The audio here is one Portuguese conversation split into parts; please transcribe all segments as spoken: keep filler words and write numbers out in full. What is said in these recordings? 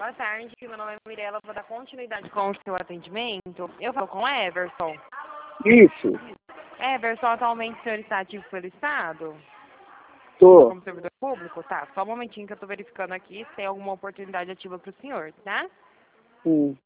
Boa tarde, meu nome é Mirella, vou dar continuidade com o seu atendimento. Eu falo com o Everson. Isso. Everson, atualmente o senhor está ativo pelo Estado? Tô. Como servidor público? Tá, só um momentinho que eu estou verificando aqui se tem alguma oportunidade ativa para o senhor, tá? Sim.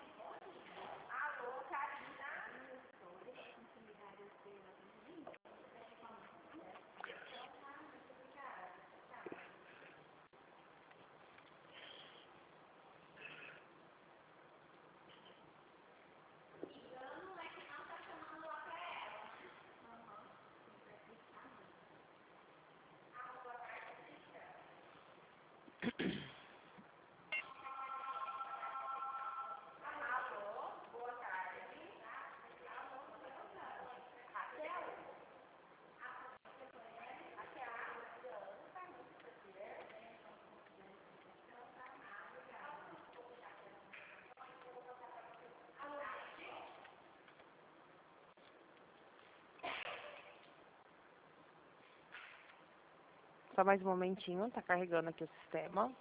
Só mais um momentinho, tá carregando aqui o sistema.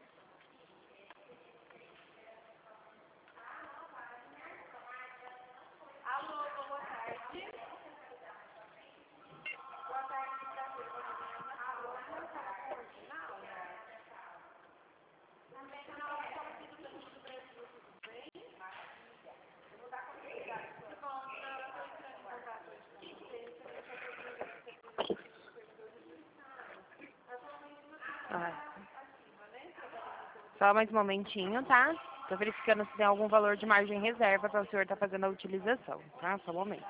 Ah. Só mais um momentinho, tá? Tô verificando se tem algum valor de margem reserva para o senhor estar fazendo a utilização, tá? Só um momento.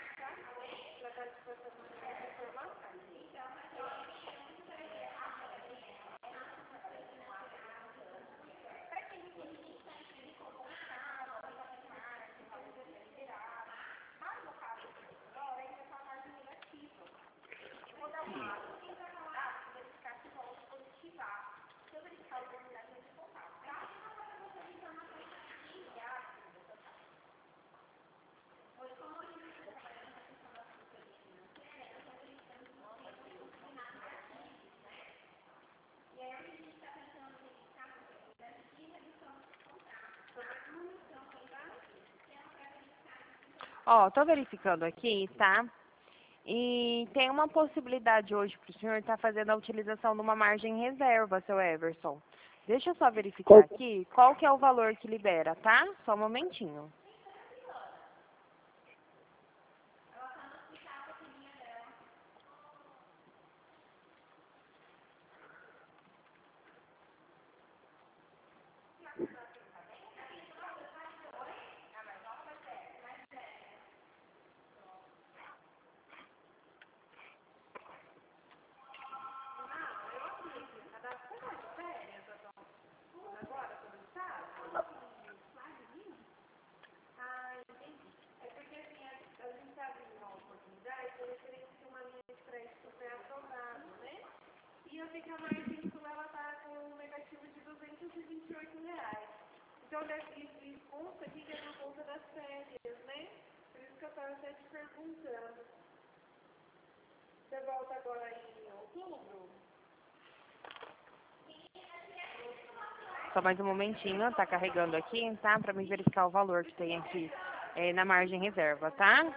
Ó, tô verificando aqui, tá? E tem uma possibilidade hoje para o senhor estar fazendo a utilização de uma margem reserva, seu Everson. Deixa eu só verificar Qual... aqui qual que é o valor que libera, tá? Só um momentinho. E eu vi que a margem ela está com um negativo de duzentos e vinte e oito reais. Então, isso consta aqui que é por conta das férias, né? Por isso que eu estava até te perguntando. Você volta agora em outubro? Só mais um momentinho, tá carregando aqui, tá? Para me verificar o valor que tem aqui é, na margem reserva, tá?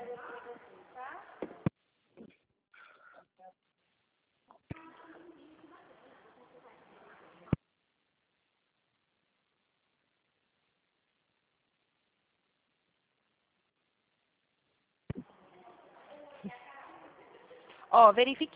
Ó, verifiquei.